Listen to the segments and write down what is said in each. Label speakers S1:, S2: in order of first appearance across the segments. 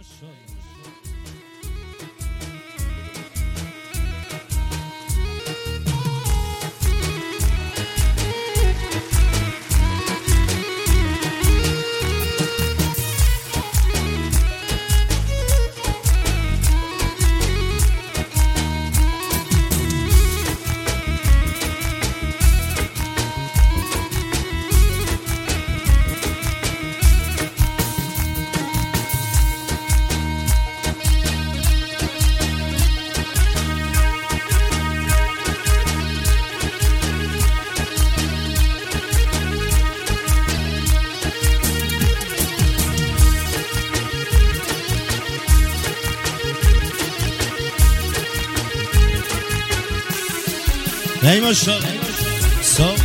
S1: ای ماشاءالله صاف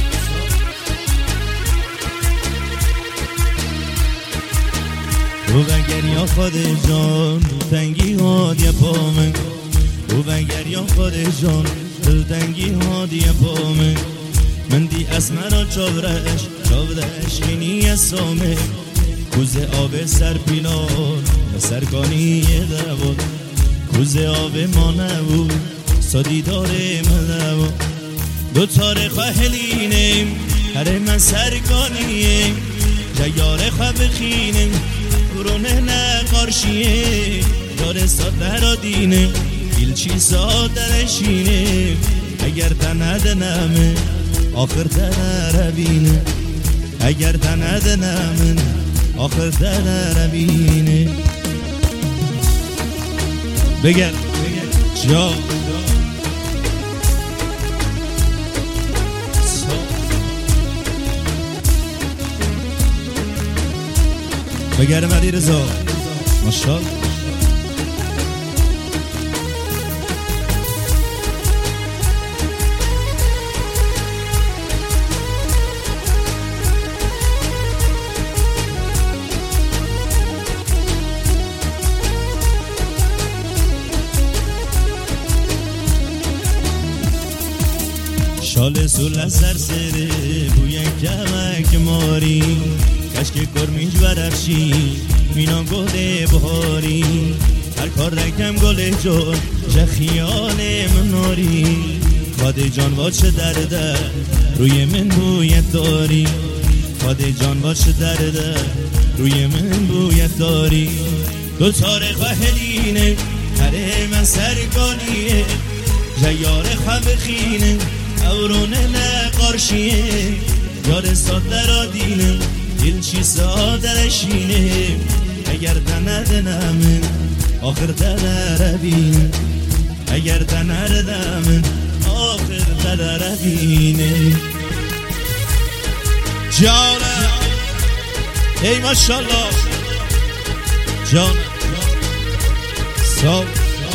S1: رو بگر یا خود جان تنگی هادی پامه رو بگر یا خود جان تنگی هادی پامه من دی اسمرا چاورش کنی اسامه کوزه آب سر پیلان سرکانی دواد کوزه آب ما نبود سادی داره من دو تاره خواهلینیم هر من سرکانیم جیاره خواه بخینیم برونه نقارشیم داره ساده را دینیم دیل چی ساده رشینیم اگر تنده نمه آخر تنه بینه اگر تنده نمه آخر تنه بینه بگر جا بگرم علی رضا ماشاءالله شال سول از سرسره بوی کمک ماری کشک کرمیج برفشی مینان گل بهاری هر کار رکم گل جان جه خیال مناری خاده جان واچه درده روی من بویت داری خاده جان واچه درده روی من بویت داری دو تاره خواهلینه هره من سرکانیه جیاره خواه بخینه اورونه نقارشیه یار ساده را دینه دل چی ساده رشینه اگر تنه نمه آخر تنه بینه اگر تنه نمه آخر تنه بینه جانم ای ماشاءالله جانم صاف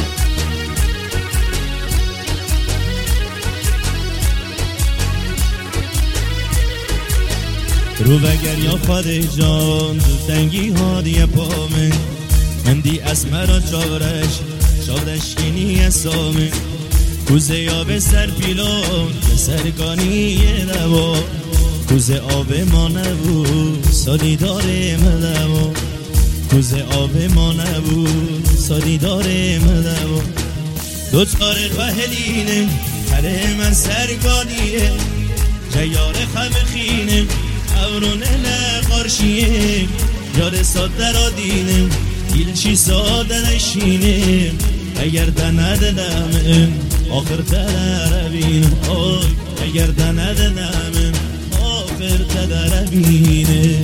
S1: رو بگر یا خود جان تو تنگی هادی پامه من دی اسمرا چاورش کنی اسامه کوزه آب سر پیلان سرکانی دوا کوزه آب ما نبود سالی داره مدوا کوزه آب ما نبود سالی داره مدوا دو تاره خواهلینه هره من سرکانیه جیاره خمخینه اورونه نقارشیه یار ساده را دینه دیل چی ساده نشینه اگر تنه نمه آخر تنه بینه اگر تنه نمه آخر تنه بینه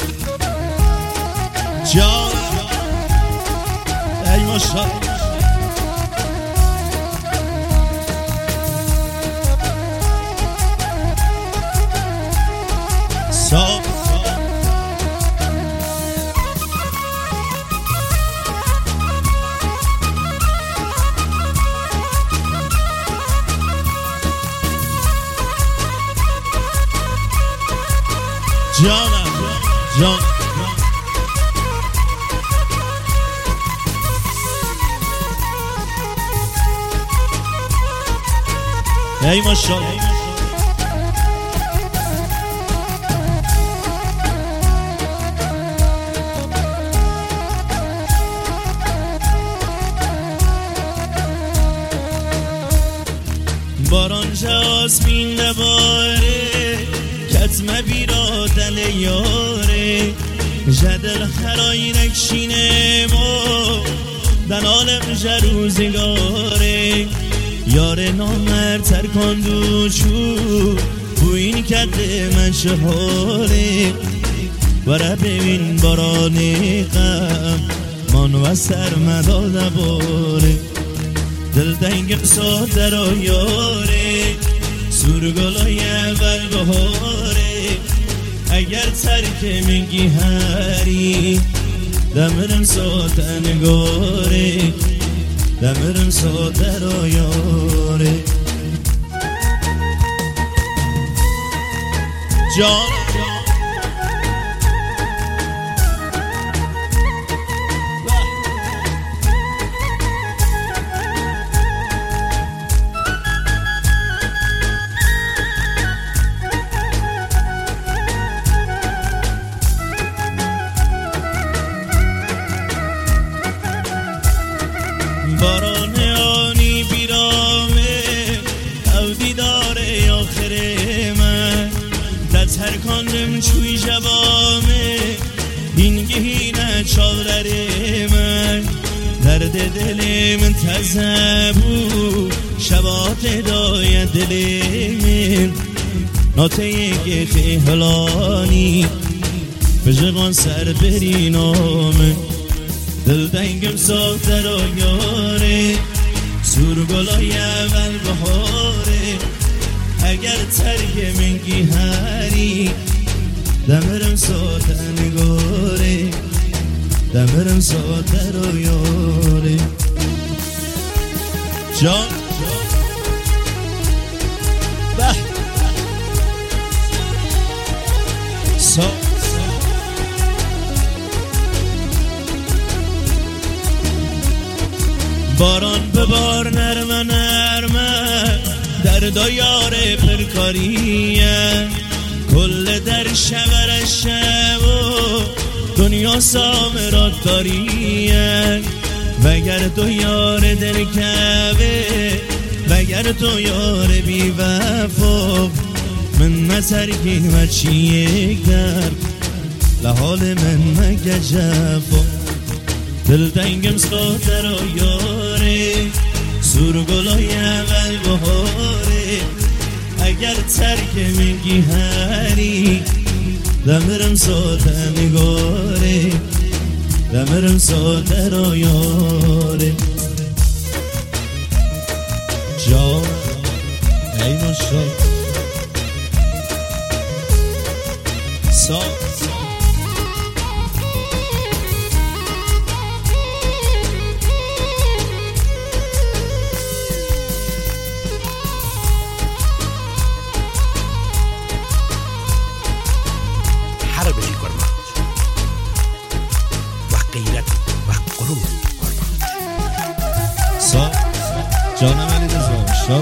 S1: جان ای ماشاءالله صاف جانم جان ای ماشاءالله باشه آسمین نباره کتم بیرا دل یاره جدل خرای نکشینه ما دن عالم جروزگاره یار نامر ترکاندو چو بو این کده من شهاره برا ببین باران غم من و سر مداده باره دل دنگ قصاد در آیاره سورگلای اول بهاره اگر ترک منگی هری دمرم ساتن گاره دمرم ساتر آیاره جان باران آنی بیرامه او دیداره آخره من در ترکاندم چوی جوامه اینگهینه چاولره من درد دل من تزبو شبات دای دل من ناته یک خیهلانی بجغان سر برینامه دل دنگم ساخت در آیاره سورگلای اول بهاره اگر ترک منگی هری دمرم ساتن گاره دمرم سات در آیاره جان به باران ببار نرمه نرمه در دایار پرکاریه کل در شور شب و دنیا سامرات داریه وگر تو یار دل کبه وگر تو یار بی وفا من نترکین و چیه کرد لحال من مگه جفا دل دنگم سخت در آیاره سورگلای اول بهاره اگر ترک منگی هری دمرم ساتن گاره دمرم سات در آیاره جان ای ماشا جانم علی رضا شو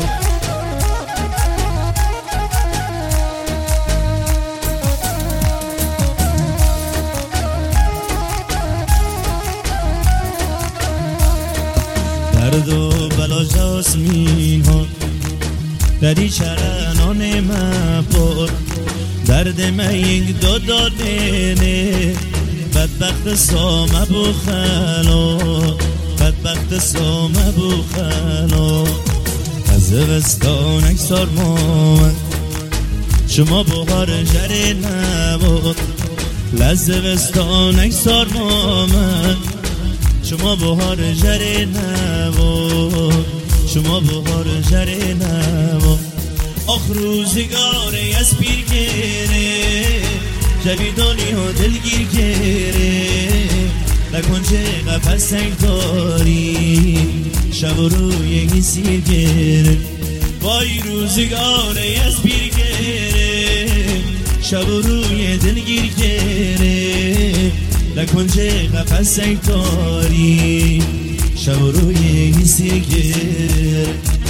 S1: درد و بلا جاسمین ها دری چرنان مپر درد من دو دادنه بدبخت سامه بخلا بدبخت سامه بخلا از زمستان سرمامن شما بهار جره نبود لزمستان سرمامن شما بهار جره نبود شما بهار جره نبود آخ روزگاره از پیر گره جویدانی و دلگیر گره نکن چه قفص تنگ داری شب و روی این سیر گره وای روزگاره از پیر گره شب و روی دلگیر گره نکن چه قفص تنگ داری شب و روی این سیر گره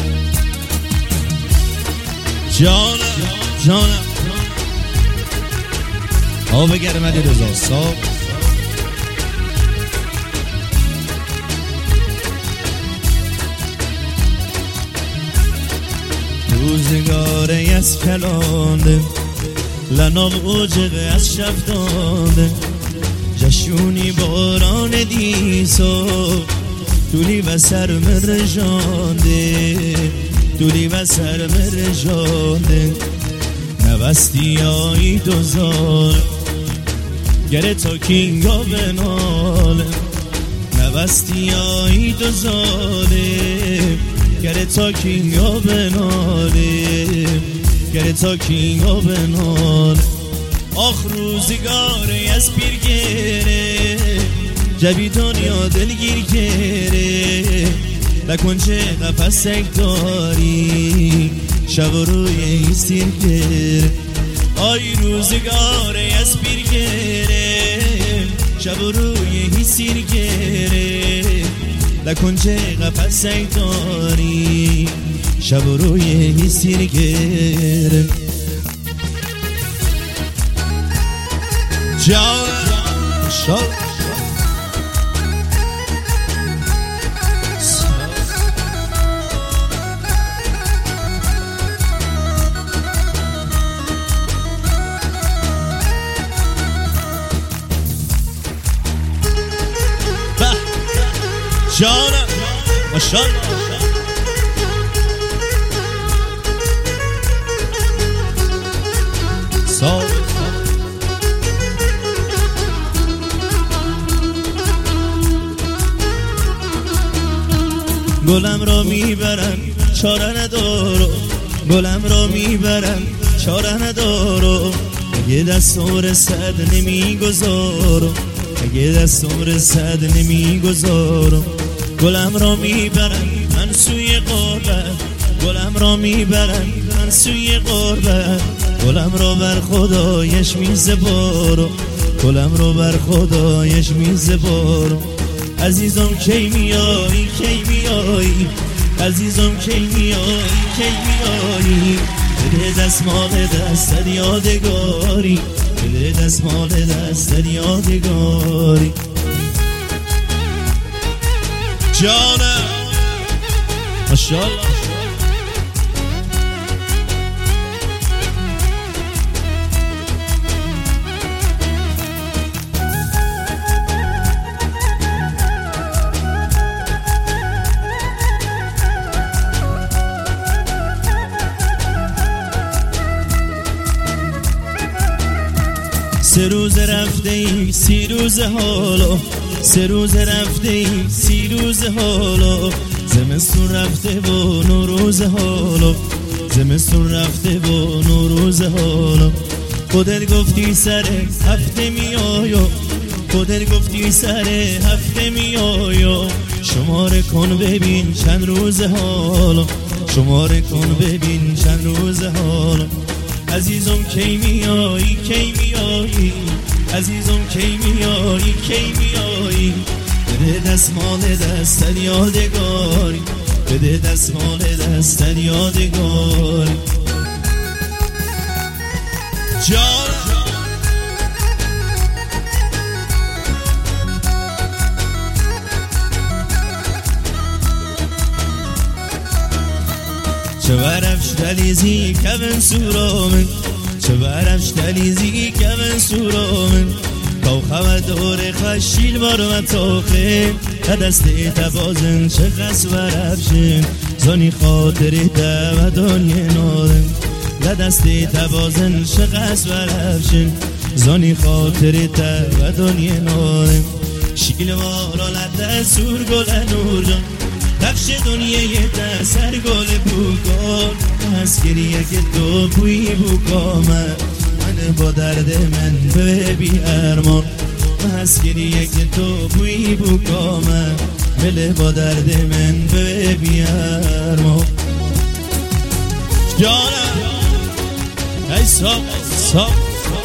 S1: جانم جانم آب گرم علی رضا صاحب روزگاری از کلانده لنام اوجق از شفتانده جشونی باران دیسو دولی و سر مرجانده دولی و سر مرجانده نوستی آی دوزار گره تا کینگا بناله نوستی آی دوزاره گره تا کینگا بناله گره تا کینگا بناله آخ روزگاری از پیر گره جبی دنیا دلگیر گره لکن چه قفصک داری شب روی ایستیر گره آی روزگاری از پیر گره شب روی ایستیر گره لکن چه قفصک داری شب روی ایستیر گره جان شال جانم ماشاءالله گلم را میبرن چاره ندارو گلم را میبرن چاره ندارو اگه دستور صد نمیگذارو اگه دستور صد نمیگذارو گلم را میبرن من سوی غربت گلم را میبرن من سوی غربت گلم را بر خدایش میزبارو گلم را بر خدایش میزبارو عزیزم کی میایی کی میایی عزیزم کی میایی کی میایی بده دستمال دستت یادگاری بده دستمال دستت یادگاری جانم ماشاءالله سه روز رفته ای سی روز حالا سه روز رفته ای سی روز حالا زمستون رفته و نوروز حالا زمستون رفته و نوروز حالا خودت گفتی سر هفته میایا خودت گفتی سر هفته میایا شماره کن ببین چند روز حالا شماره کن ببین چند روز حالا عزیزم کی میایی کی میایی عزیزم کی میایی کی میایی بده دستمال دستت یادگاری بده دستمال دستت یادگاری جان چه برفش دلیزی کبن سورامن چه برفش دلیزی کبن سورامن کاو خواه دور خشیل بارو تاخه دسته تبازن چه قص برفشن زانی خاطر دودان یه نادن دسته تبازن چه قص برفشن زانی خاطر دودان یه نادن شیل بارا لده سور گل نور جان تفش دنیای ده سر گل بوگان از گریه که تو بوی بوگامه من با درد من به بی ارمان از گریه که تو بوی بوگامه بله با درد من به بی ارمان جانم ای ساق ساق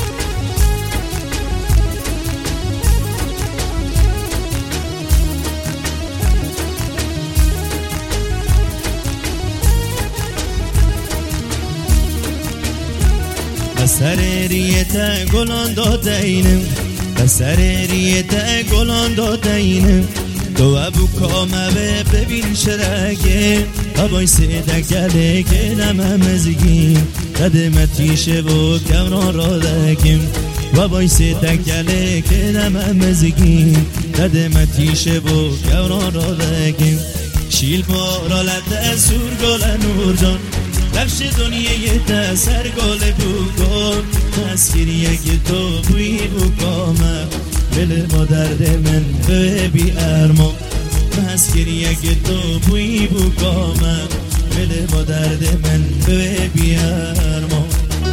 S1: سر ریت گلان دادینم سر ریت گلان دادینم تو ابو کامه ببین شرگه بابای سیده گله که نممزگیم قدمتیشه و کمران را دکیم بابای سیده گله که نممزگیم قدمتیشه و کمران را دکیم شیل پارالت سور گل نور جان نقش دنیای تسر گل بوگل مسکریه که تو بوی بوکامه بله با درد من به بی ارمان مسکریه که تو بوی بوکامه بله با درد من به بی ارمان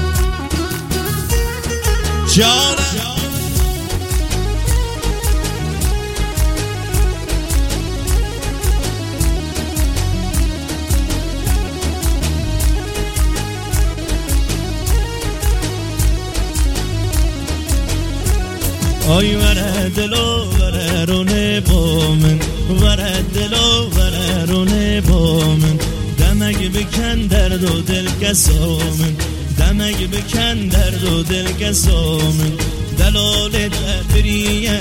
S1: جانم آی وره دلو وره رونه با من وره دلو وره رونه با من دمک بکن درد و دل کسامن دمک بکن درد و دل کسامن دلال تبریه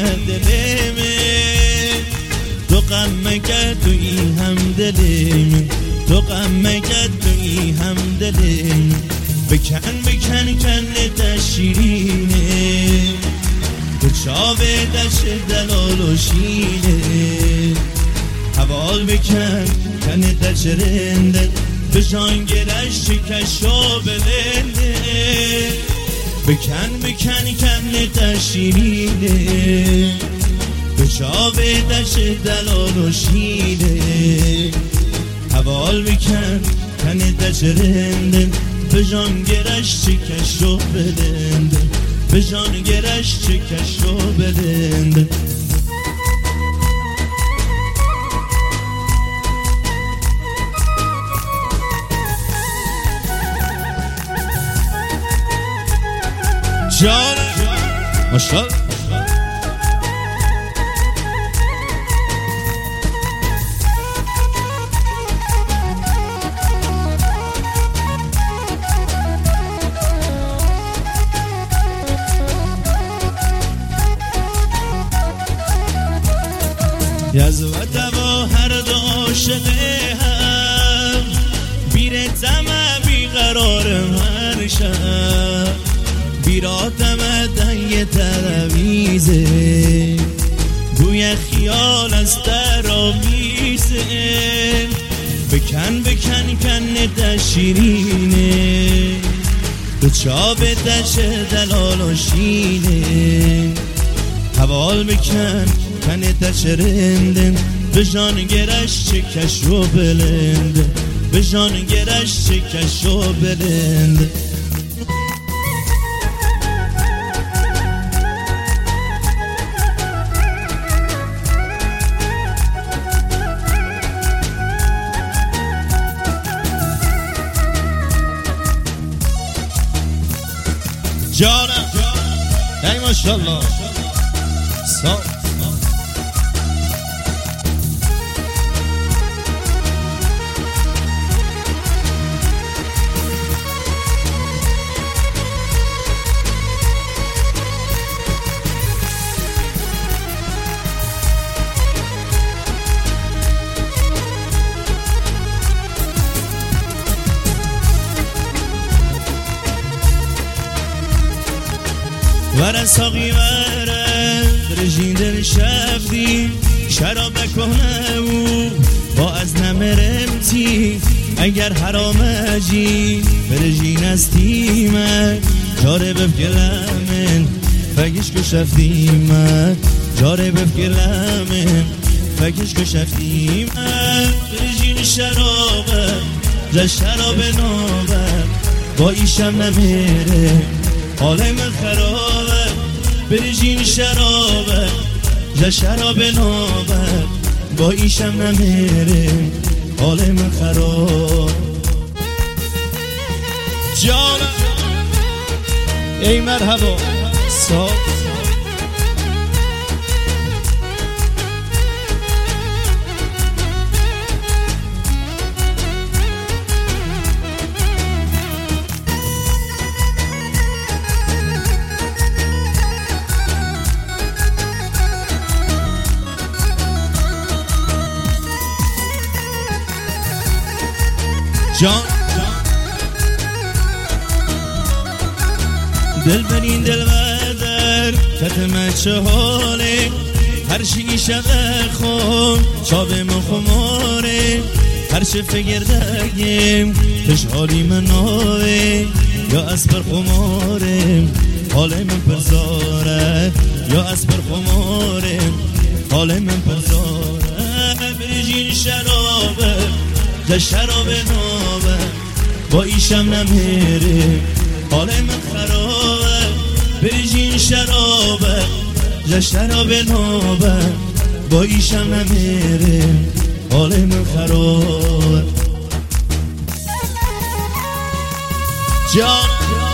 S1: دلمه تو غم کرد توی هم دلم تو غم کرد توی هم دلم بکن بکن کن تشیرینه چاوه دشت دلال و شینه حوال بکن کنه دشرنده به جانگرش چکش و بلنده بکن بکن کنه دشینه به چاوه دشت دلال و شینه حوال بکن کنه دشرنده به جانگرش چکش و بلنده به جانگرش چکش و بلنده جان ماشاءالله یزوت و هر دو عاشقه هم بیرتم بیقرارم هر شب بیراتم دنگ ترویزه گوی خیال از ترامیزه بکن بکن کن دشیرینه تو چاب دش دلال و شینه حوال بکن کنه تشرندن به جانگرش چکش و بلنده به جانگرش چکش و بلنده جانم ای ماشاءالله وره ساقی وره برژین دل شفتی شراب کنه و با از نمرمتی اگر حرام جی برژین از تیمه جاره بفگلمن فگش کشفتیمه جاره بفگلمن فگش کشفتیمه برژین شرابه ز شراب نابه با ایشم نمیره حالم خرابه برژین شرابه ز شراب نابه با ایشم نمیره حالم خراب جانم ای مرحبا جان دل برین دل بدر کتمه چه حاله هر شی شده خون چاوه مخماره هر چه فگردگیم تش حالی من ناوه یا از پر خماره حال من پرزاره یا از پر خماره حال من پرزاره بریجین شرابه ده شراب نابه با ایشم نمیره حال من خرابه بریجین شرابه ده شراب نابه با ایشم نمیره حال من خرابه جان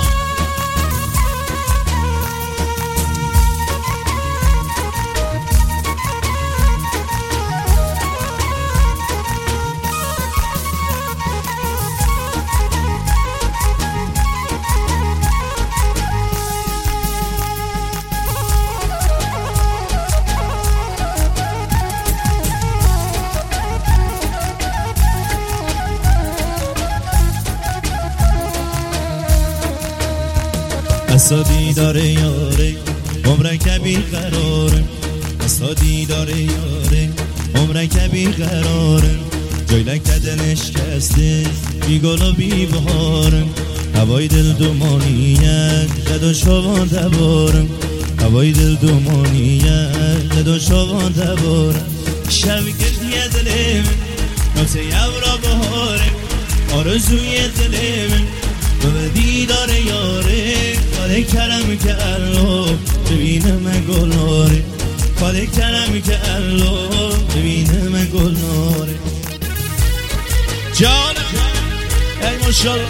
S1: اسادی داره یاره عمره کبی قراره اسادی داره یاره عمره کبی قراره جای لکه دلش کسته بی گل و بی بهارم هوای دل دومانیه قد شوان دبارم هوای دل دومانیه قد شوان دبارم شب گشتیه دلم نوته یورا بهارم آرزوی دلم به دیدار یاره خاله کرم که الله ببینه من گلناره خاله کرم که الله ببینه من گلناره جانم ای ماشالله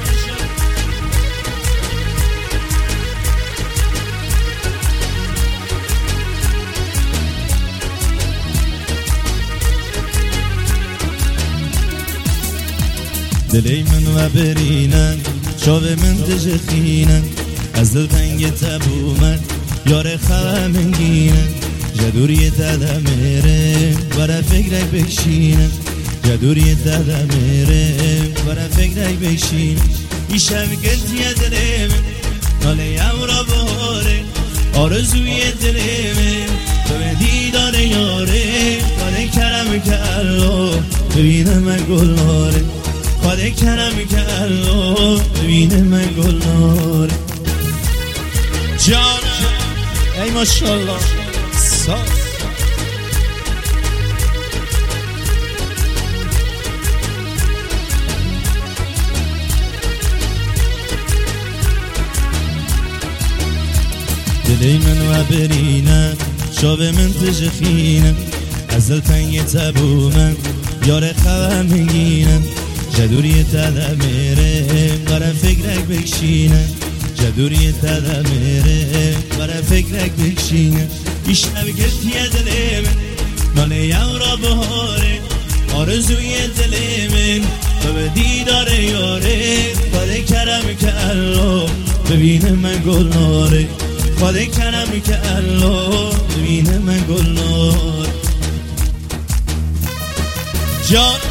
S1: دلی من و برینن شاوه من دجخینن از دل تنگ تبو من یار خواه من گینن جدوری دادا میره برا فکرک بکشینن جدوری دادا میره برا فکرک بکشینن ای شب گلتیه دلیم ناله یورا بهاره آرزوی دلیم تو دیدار یاره خاله کرم که الله ببینه من گلناره خاله کرم که الله ببینه من گلناره جانم ای ماشالله دلی من و برینم شاوه من تجخینم از دل تنگ تبو من یار خواه میگینم جدوری دادا میره برا فکرک بکشینم جدوری دادا میره برا فکرک بکشینم ای شب گشتیه دلیم ناله یورا بهاره آرزوی دلیم تو به دیدار یاره خاله کرم که الله ببینه من گلناره خاله کرم که الله ببینه من گلناره جان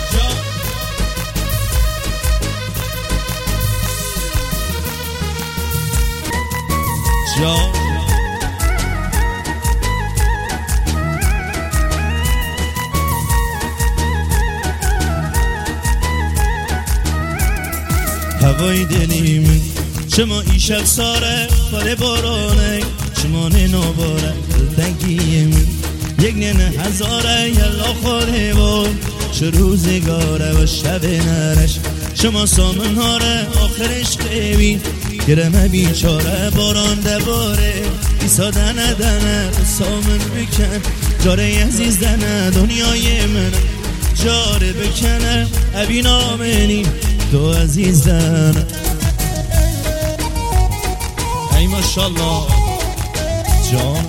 S1: جان هوای دلی من شما این شب ساره خاله بارانه شما نباره دلتنگی من یک نه هزاره یلا خاله بار چه روزگاره و شب نرش شما سامن هاره آخرش قیبی گرمه بیچاره باران دباره ایسا دنه دنه سامن بکن جاره عزیز دنه دنیای من جاره بکنه ابی نامنی تو عزیز دنه ای ماشالله جان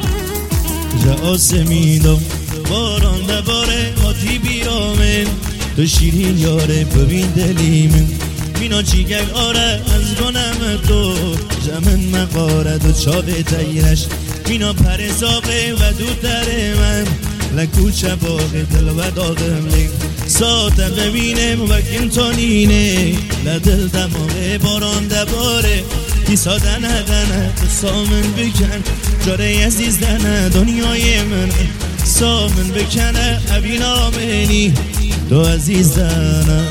S1: آسمیدم باران دباره آتی بیرامن تو شیرین یاره ببین دلیم مینا چیگل آره از گنم تو جمن مقارد و چاوه تیرش مینا پرزاقه و دوتر من لکوچه باغ دل و داغم لی ساعتم ببینم و کنتانینه لدل دماغه باران دباره کی ساده ندنه تو سامن بکن جاره عزیز دنه دنیای من سامن بکنه ابین آمنی تو عزیز دنه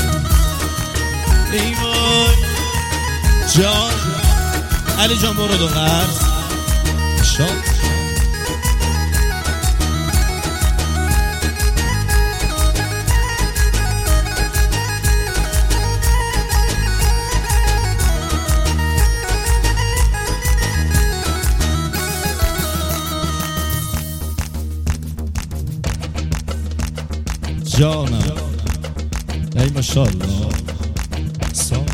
S1: ای وای جان علی جان برو دو قرص شاد جانم ای ماشاءالله ساز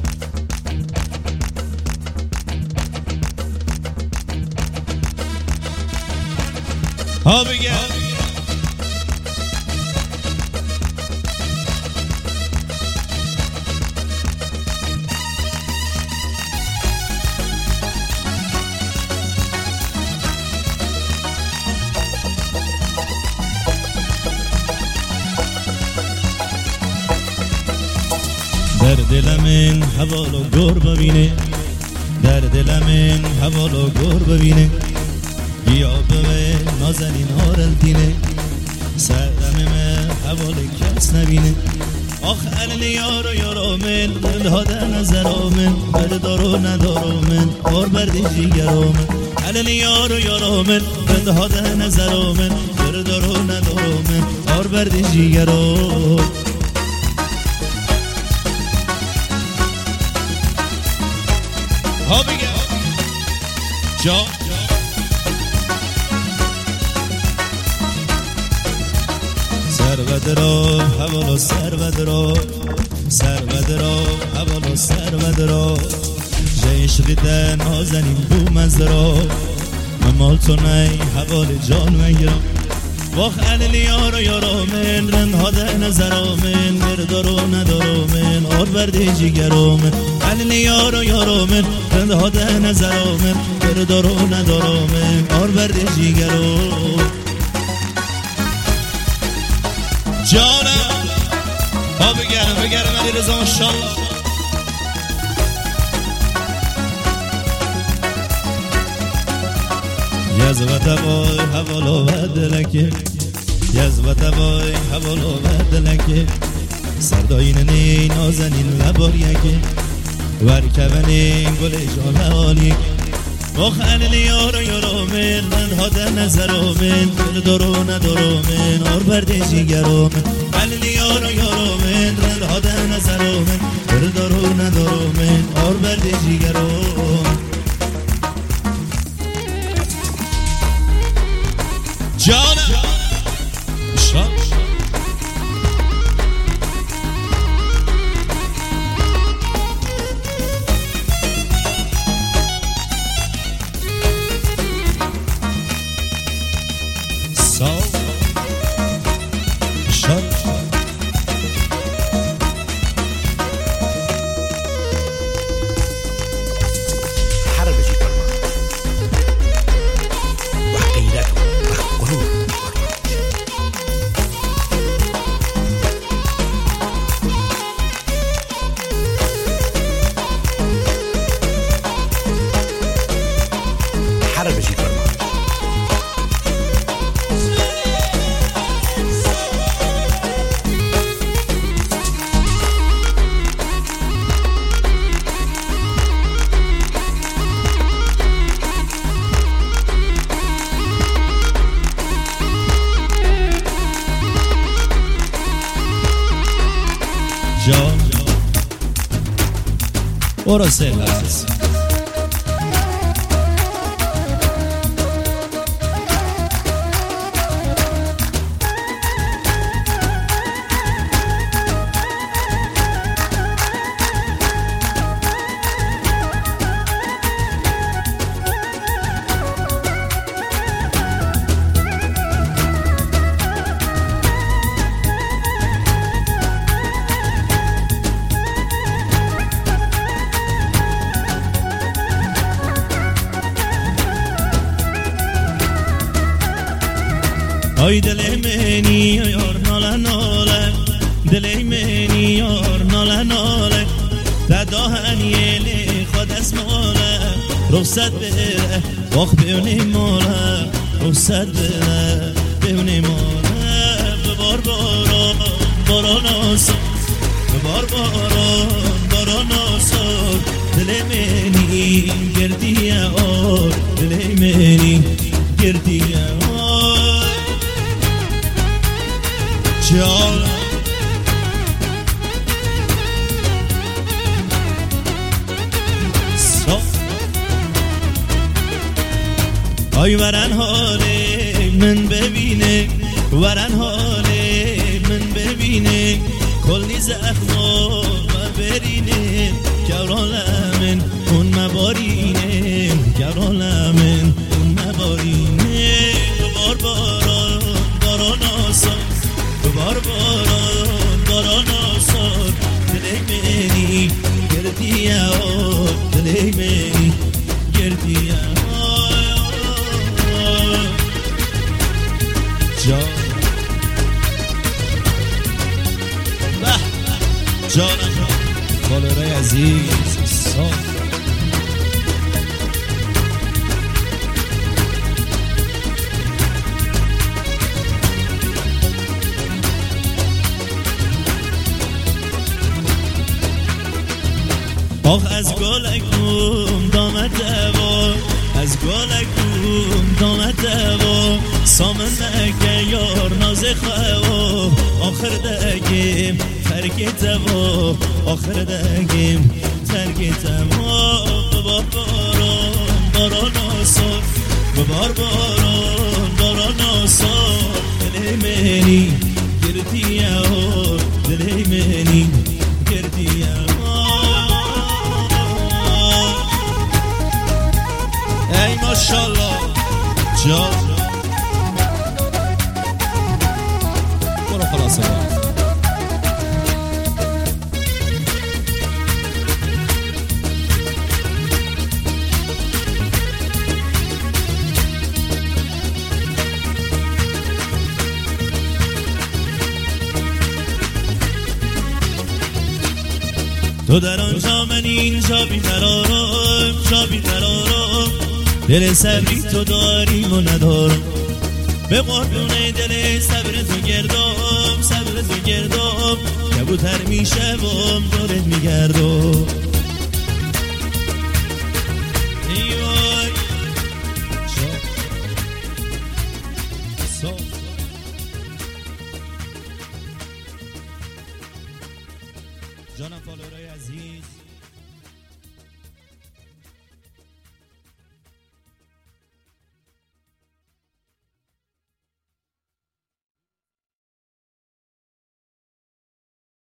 S1: ها بگه در دلم این حوالو گور ببینه در دلم این حوالو گور ببینه بیا به نازنین هارل دینه سردم من حوال کس نبینه آخ علل یارو یارو من دل ها در نظر من بردارو ندارو من بار بردی جیگرو من علل یارو یارو من دل ها در نظر من بردارو ندارو من بار بردی جیگرو ها بگه جا سر را حوالا سر را حوالا سر را عشقی در نازنین بو مزرا من مال تو نی حوال جان میگرم واخ علی یارو یارو من رنها در نظرا من بردارو ندارو من آر برده جیگرو من علی یارو یارو من رنها در نظرا من بردارو ندارو من آر برده جیگرو جانم ها بگرم علی رضا ماشاءالله یزوت وای حوالا بدلکه یزوت وای حوالا بدلکه سرداین نی نازنین لباریکه ورکبن گل جان عالیک واخ علی یارو یارو من ها در نظرو من دل دارو ندارو من آر برده جیگرو من علی یارو یارو من ها در نظرو من دل دارو ندارو من آر برده جیگرو جانم جان برو سهلت های دل منی یار ناله ناله دل منی یار ناله ناله تداهنیلی خود اسماله رخصت بره وقت بیونی ماله رخصت بره بیونی ماله ببار باران باران آسان ببار باران باران آسان دل منی گردیه آر دل منی گردیه آر جان آی ورن حاله من ببینه ورن حاله من ببینه کلی زخما و برینه گرالمن اون مبارینه گرالمن اون مبارینه ببار باران باران آسان ببار باران باران آسان دل منی گردیه آب دل منی گردیه جانم فالورای عزیز آخ از گلکم دامت دوا از گلکم دامت دوا سامن نکه یار ناز خواه آخر دگیم ترک دوا آخر دگیم ترک دوا ببار باران باران آسان ببار باران باران آسان دل منی گردیه آر دل منی گردیه ای ماشالله جان برو خلاصه تو در آنجا من اینجا بیقرارم جا بیقرارم دل صبری تو داریم و ندارم به قربونه دل صبر تو گردم صبر تو گردم کبوتر میشه و دورت میگردم ایوای جانم فالورای عزیز